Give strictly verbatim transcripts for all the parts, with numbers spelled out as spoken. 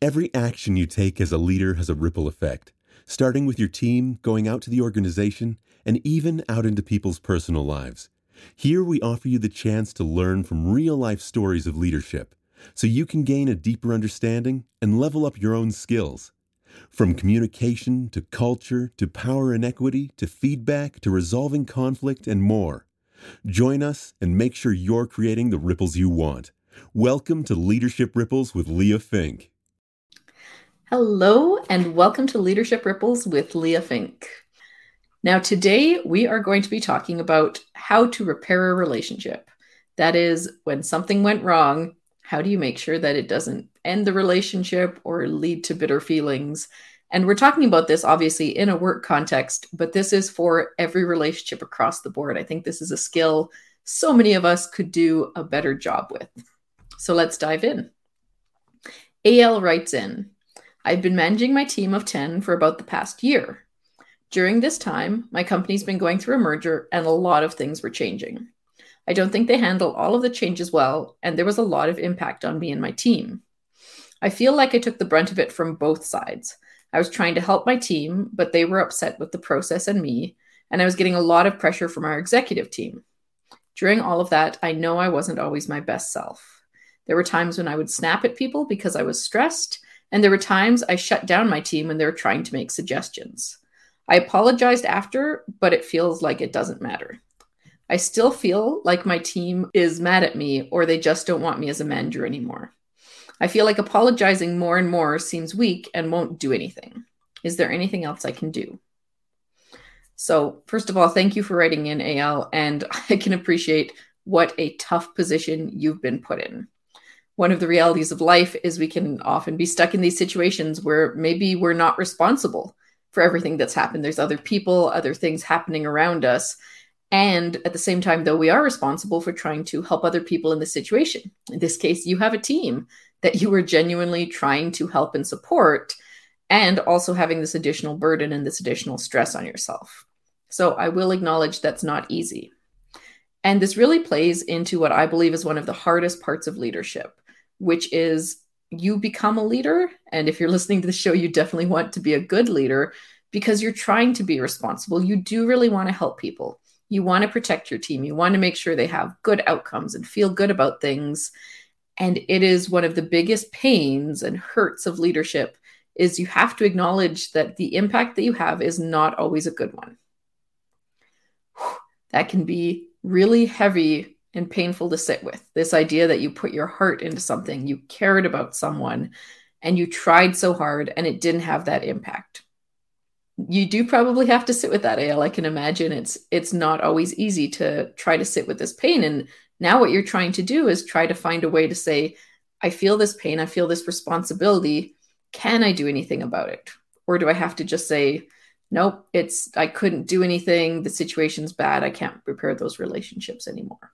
Every action you take as a leader has a ripple effect, starting with your team, going out to the organization, and even out into people's personal lives. Here we offer you the chance to learn from real-life stories of leadership, so you can gain a deeper understanding and level up your own skills. From communication to culture to power and equity to feedback to resolving conflict and more. Join us and make sure you're creating the ripples you want. Welcome to Leadership Ripples with Leah Fink. Hello, and welcome to Leadership Ripples with Leah Fink. Now, today we are going to be talking about how to repair a relationship. That is, when something went wrong, how do you make sure that it doesn't end the relationship or lead to bitter feelings? And we're talking about this obviously in a work context, but this is for every relationship across the board. I think this is a skill so many of us could do a better job with. So let's dive in. A L writes in, I've been managing my team of ten for about the past year. During this time, my company's been going through a merger and a lot of things were changing. I don't think they handled all of the changes well, and there was a lot of impact on me and my team. I feel like I took the brunt of it from both sides. I was trying to help my team, but they were upset with the process and me, and I was getting a lot of pressure from our executive team. During all of that, I know I wasn't always my best self. There were times when I would snap at people because I was stressed, and there were times I shut down my team when they were trying to make suggestions. I apologized after, but it feels like it doesn't matter. I still feel like my team is mad at me or they just don't want me as a manager anymore. I feel like apologizing more and more seems weak and won't do anything. Is there anything else I can do? So first of all, thank you for writing in, A L, and I can appreciate what a tough position you've been put in. One of the realities of life is we can often be stuck in these situations where maybe we're not responsible for everything that's happened. There's other people, other things happening around us. And at the same time, though, we are responsible for trying to help other people in this situation. In this case, you have a team that you are genuinely trying to help and support, and also having this additional burden and this additional stress on yourself. So I will acknowledge that's not easy. And this really plays into what I believe is one of the hardest parts of leadership, which is you become a leader. And if you're listening to the show, you definitely want to be a good leader because you're trying to be responsible. You do really want to help people. You want to protect your team. You want to make sure they have good outcomes and feel good about things. And it is one of the biggest pains and hurts of leadership is you have to acknowledge that the impact that you have is not always a good one. That can be really heavy and painful to sit with. This idea that you put your heart into something, you cared about someone, and you tried so hard and it didn't have that impact. You do probably have to sit with that, A L. I can imagine it's it's not always easy to try to sit with this pain. And now what you're trying to do is try to find a way to say, I feel this pain, I feel this responsibility. Can I do anything about it? Or do I have to just say, nope, it's I couldn't do anything. The situation's bad. I can't repair those relationships anymore.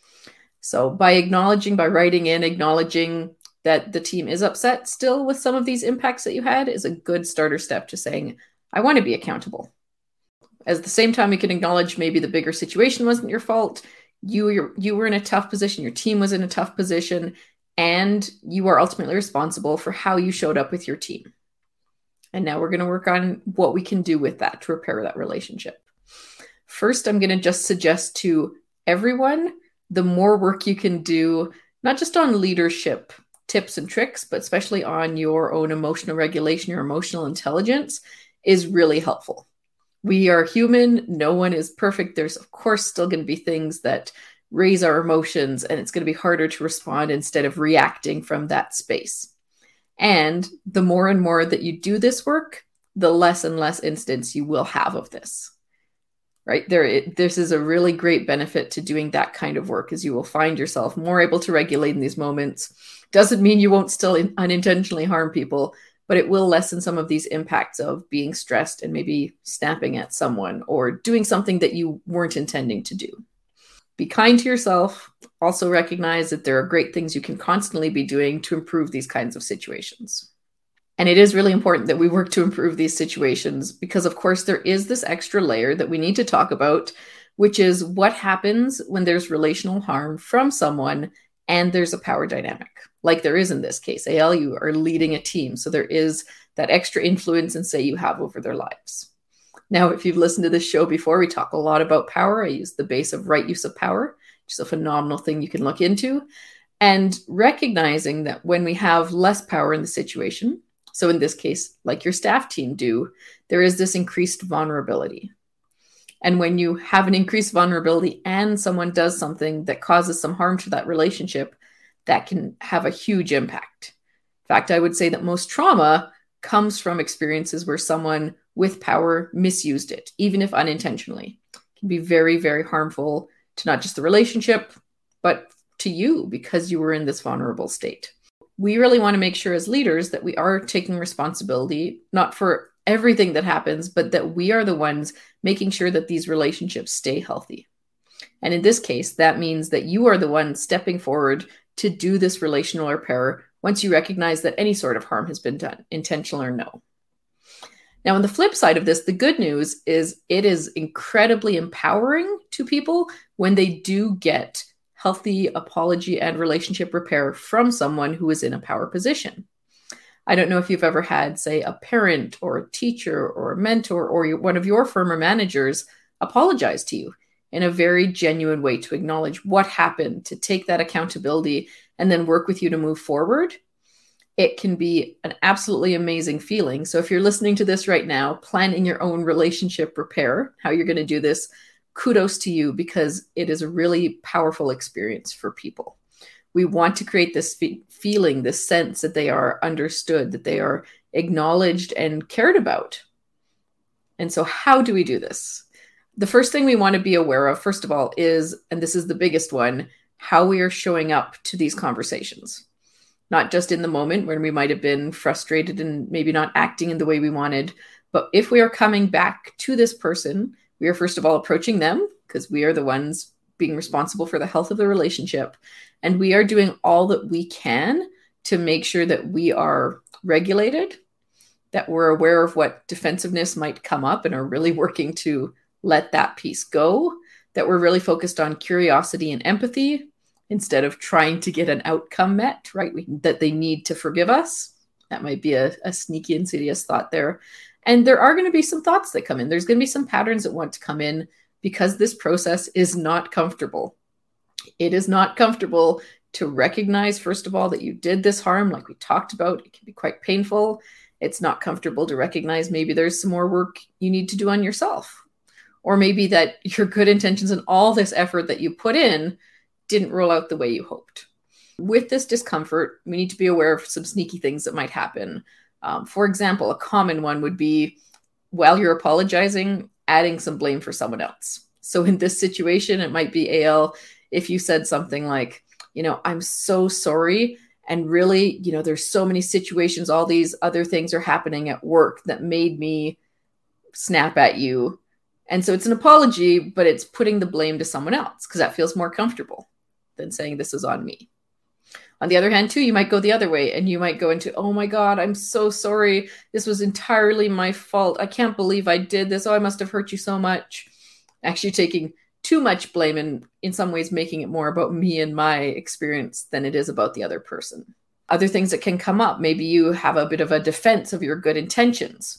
So by acknowledging, by writing in, acknowledging that the team is upset still with some of these impacts that you had is a good starter step to saying, I want to be accountable. At the same time, we can acknowledge maybe the bigger situation wasn't your fault. You, you you were in a tough position. Your team was in a tough position, and you are ultimately responsible for how you showed up with your team. And now we're going to work on what we can do with that to repair that relationship. First, I'm going to just suggest to everyone, the more work you can do, not just on leadership tips and tricks, but especially on your own emotional regulation, your emotional intelligence, is really helpful. We are human. No one is perfect. There's, of course, still going to be things that raise our emotions, and it's going to be harder to respond instead of reacting from that space. And the more and more that you do this work, the less and less instance you will have of this. Right there, it, this is a really great benefit to doing that kind of work, as you will find yourself more able to regulate in these moments. Doesn't mean you won't still in, unintentionally harm people, but it will lessen some of these impacts of being stressed and maybe snapping at someone or doing something that you weren't intending to do. Be kind to yourself. Also recognize that there are great things you can constantly be doing to improve these kinds of situations. And it is really important that we work to improve these situations because, of course, there is this extra layer that we need to talk about, which is what happens when there's relational harm from someone and there's a power dynamic, like there is in this case. A L, you are leading a team, so there is that extra influence and say you have over their lives. Now, if you've listened to this show before, we talk a lot about power. I use the base of right use of power, which is a phenomenal thing you can look into. And recognizing that when we have less power in the situation, so in this case, like your staff team do, there is this increased vulnerability. And when you have an increased vulnerability and someone does something that causes some harm to that relationship, that can have a huge impact. In fact, I would say that most trauma comes from experiences where someone with power misused it, even if unintentionally. It can be very, very harmful to not just the relationship, but to you because you were in this vulnerable state. We really want to make sure as leaders that we are taking responsibility, not for everything that happens, but that we are the ones making sure that these relationships stay healthy. And in this case, that means that you are the one stepping forward to do this relational repair once you recognize that any sort of harm has been done, intentional or no. Now, on the flip side of this, the good news is it is incredibly empowering to people when they do get healthy apology and relationship repair from someone who is in a power position. I don't know if you've ever had, say, a parent or a teacher or a mentor or one of your former managers apologize to you in a very genuine way to acknowledge what happened, to take that accountability and then work with you to move forward. It can be an absolutely amazing feeling. So if you're listening to this right now, planning your own relationship repair, how you're going to do this, kudos to you because it is a really powerful experience for people. We want to create this fe- feeling, this sense that they are understood, that they are acknowledged and cared about. And so how do we do this? The first thing we want to be aware of, first of all, is, and this is the biggest one, how we are showing up to these conversations. Not just in the moment when we might have been frustrated and maybe not acting in the way we wanted, but if we are coming back to this person, we are first of all approaching them because we are the ones being responsible for the health of the relationship. And we are doing all that we can to make sure that we are regulated, that we're aware of what defensiveness might come up and are really working to let that piece go, that we're really focused on curiosity and empathy instead of trying to get an outcome met, right? We, that they need to forgive us. That might be a, a sneaky, insidious thought there. And there are going to be some thoughts that come in. There's going to be some patterns that want to come in because this process is not comfortable. It is not comfortable to recognize, first of all, that you did this harm, like we talked about. It can be quite painful. It's not comfortable to recognize maybe there's some more work you need to do on yourself. Or maybe that your good intentions and all this effort that you put in didn't roll out the way you hoped. With this discomfort, we need to be aware of some sneaky things that might happen. Um, for example, a common one would be, while you're apologizing, adding some blame for someone else. So in this situation, it might be A L, if you said something like, you know, I'm so sorry. And really, you know, there's so many situations, all these other things are happening at work that made me snap at you. And so it's an apology, but it's putting the blame to someone else because that feels more comfortable than saying this is on me. On the other hand, too, you might go the other way and you might go into, oh my God, I'm so sorry. This was entirely my fault. I can't believe I did this. Oh, I must have hurt you so much. Actually taking too much blame and in some ways making it more about me and my experience than it is about the other person. Other things that can come up. Maybe you have a bit of a defense of your good intentions.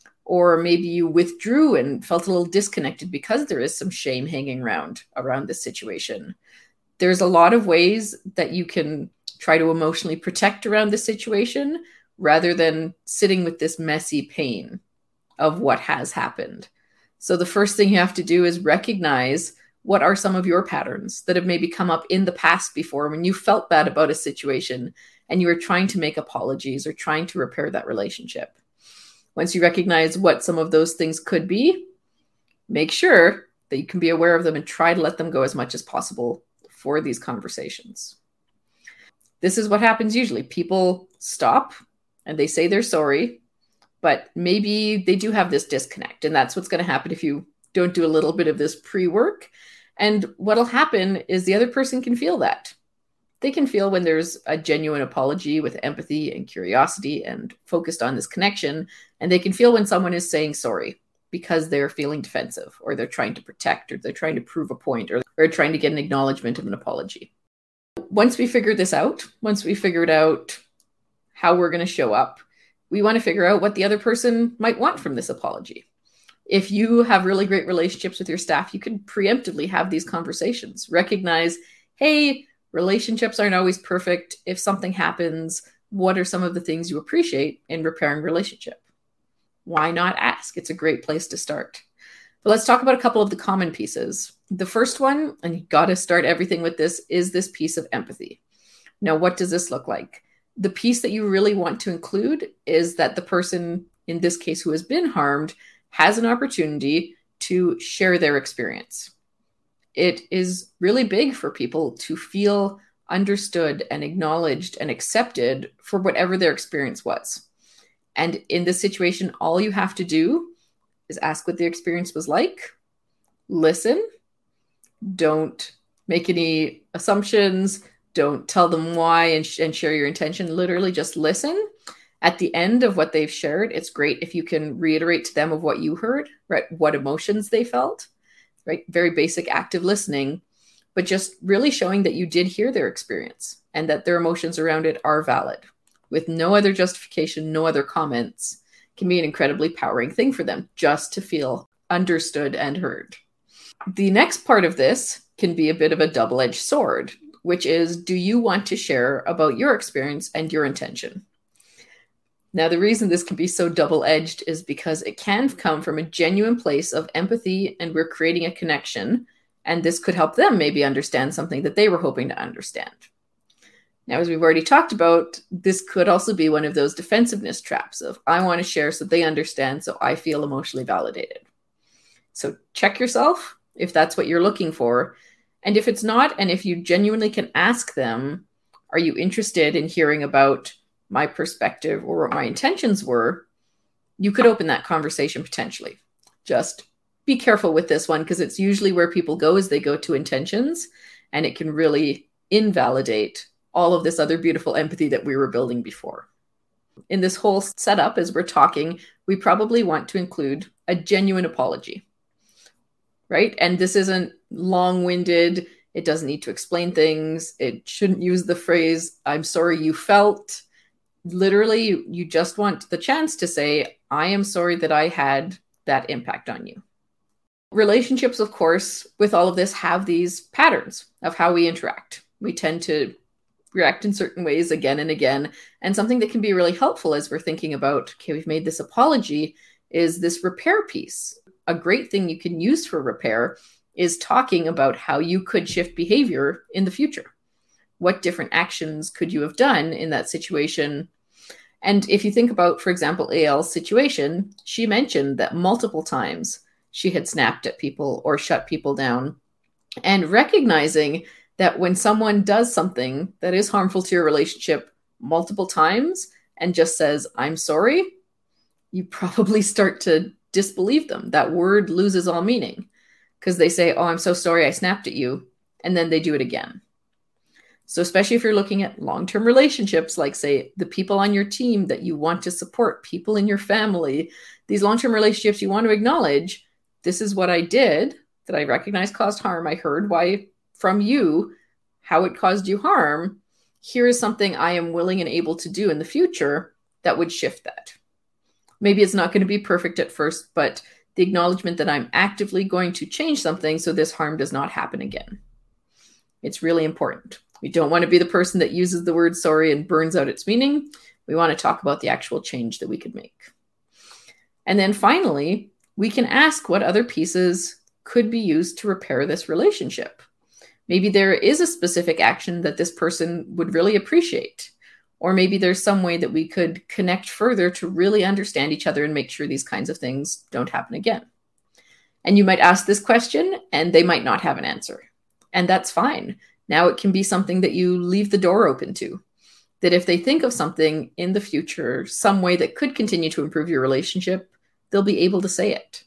Or maybe you withdrew and felt a little disconnected because there is some shame hanging around around this situation. There's a lot of ways that you can try to emotionally protect around the situation rather than sitting with this messy pain of what has happened. So the first thing you have to do is recognize what are some of your patterns that have maybe come up in the past before when you felt bad about a situation and you were trying to make apologies or trying to repair that relationship. Once you recognize what some of those things could be, make sure that you can be aware of them and try to let them go as much as possible for these conversations. This is what happens usually. People stop and they say they're sorry, but maybe they do have this disconnect. And that's what's going to happen if you don't do a little bit of this pre-work. And what'll happen is the other person can feel that. They can feel when there's a genuine apology with empathy and curiosity and focused on this connection. And they can feel when someone is saying sorry because they're feeling defensive or they're trying to protect or they're trying to prove a point or they're trying to get an acknowledgement of an apology. once we figure this out, once we figured out how we're going to show up, we want to figure out what the other person might want from this apology. If you have really great relationships with your staff, you can preemptively have these conversations. Recognize, hey, relationships aren't always perfect. If something happens, what are some of the things you appreciate in repairing relationship? Why not ask? It's a great place to start. But let's talk about a couple of the common pieces. The first one, and you got to start everything with this, is this piece of empathy. Now, what does this look like? The piece that you really want to include is that the person, in this case, who has been harmed, has an opportunity to share their experience. It is really big for people to feel understood and acknowledged and accepted for whatever their experience was. And in this situation, all you have to do is ask what the experience was like, listen, don't make any assumptions, don't tell them why and, sh- and share your intention. Literally just listen. At the end of what they've shared, it's great if you can reiterate to them of what you heard, right? What emotions they felt, right? Very basic active listening, but just really showing that you did hear their experience and that their emotions around it are valid. With no other justification, no other comments, can be an incredibly powering thing for them just to feel understood and heard. The next part of this can be a bit of a double-edged sword, which is, do you want to share about your experience and your intention? Now, the reason this can be so double-edged is because it can come from a genuine place of empathy and we're creating a connection, and this could help them maybe understand something that they were hoping to understand. Now, as we've already talked about, this could also be one of those defensiveness traps of, I want to share so they understand, so I feel emotionally validated. So check yourself if that's what you're looking for. And if it's not, and if you genuinely can ask them, are you interested in hearing about my perspective or what my intentions were, you could open that conversation potentially. Just be careful with this one because it's usually where people go as they go to intentions, and it can really invalidate all of this other beautiful empathy that we were building before. In this whole setup, as we're talking, we probably want to include a genuine apology, right? And this isn't long-winded. It doesn't need to explain things. It shouldn't use the phrase, I'm sorry you felt. Literally, you just want the chance to say, I am sorry that I had that impact on you. Relationships, of course, with all of this have these patterns of how we interact. We tend to react in certain ways again and again. And something that can be really helpful as we're thinking about, okay, we've made this apology, is this repair piece. A great thing you can use for repair is talking about how you could shift behavior in the future. What different actions could you have done in that situation? And if you think about, for example, A L's situation, she mentioned that multiple times she had snapped at people or shut people down. And recognizing that when someone does something that is harmful to your relationship multiple times and just says, I'm sorry, you probably start to disbelieve them. That word loses all meaning because they say, oh, I'm so sorry I snapped at you. And then they do it again. So especially if you're looking at long-term relationships, like say the people on your team that you want to support, people in your family, these long-term relationships you want to acknowledge, this is what I did that I recognize caused harm. I heard why from you, how it caused you harm. Here is something I am willing and able to do in the future that would shift that. Maybe it's not going to be perfect at first, but the acknowledgement that I'm actively going to change something so this harm does not happen again. It's really important. We don't want to be the person that uses the word sorry and burns out its meaning. We want to talk about the actual change that we could make. And then finally, we can ask what other pieces could be used to repair this relationship. Maybe there is a specific action that this person would really appreciate. Or maybe there's some way that we could connect further to really understand each other and make sure these kinds of things don't happen again. And you might ask this question and they might not have an answer. And that's fine. Now it can be something that you leave the door open to. That if they think of something in the future, some way that could continue to improve your relationship, they'll be able to say it.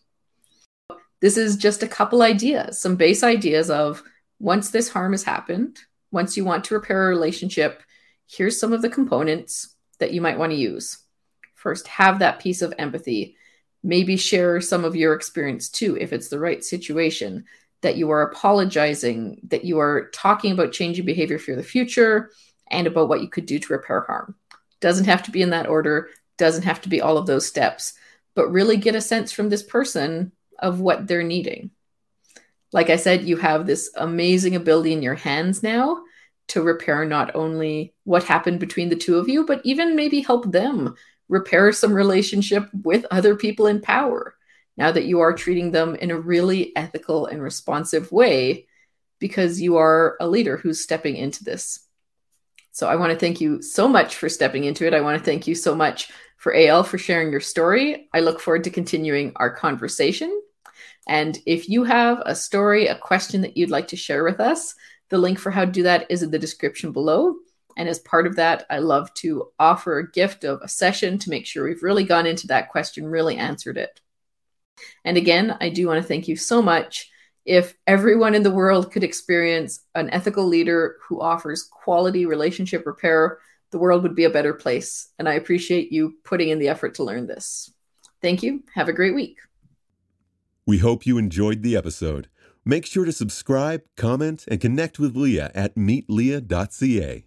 This is just a couple ideas, some base ideas of once this harm has happened, once you want to repair a relationship, here's some of the components that you might want to use. First, have that piece of empathy. Maybe share some of your experience too, if it's the right situation. that you are apologizing, that you are talking about changing behavior for the future, and about what you could do to repair harm. Doesn't have to be in that order, doesn't have to be all of those steps, but really get a sense from this person of what they're needing. Like I said, you have this amazing ability in your hands now to repair not only what happened between the two of you, but even maybe help them repair some relationship with other people in power, now that you are treating them in a really ethical and responsive way, because you are a leader who's stepping into this. So I want to thank you so much for stepping into it. I want to thank you so much for A L for sharing your story. I look forward to continuing our conversation. And if you have a story, a question that you'd like to share with us, the link for how to do that is in the description below. And as part of that, I love to offer a gift of a session to make sure we've really gone into that question, really answered it. And again, I do want to thank you so much. If everyone in the world could experience an ethical leader who offers quality relationship repair, the world would be a better place. And I appreciate you putting in the effort to learn this. Thank you. Have a great week. We hope you enjoyed the episode. Make sure to subscribe, comment, and connect with Leah at meet leah dot c a.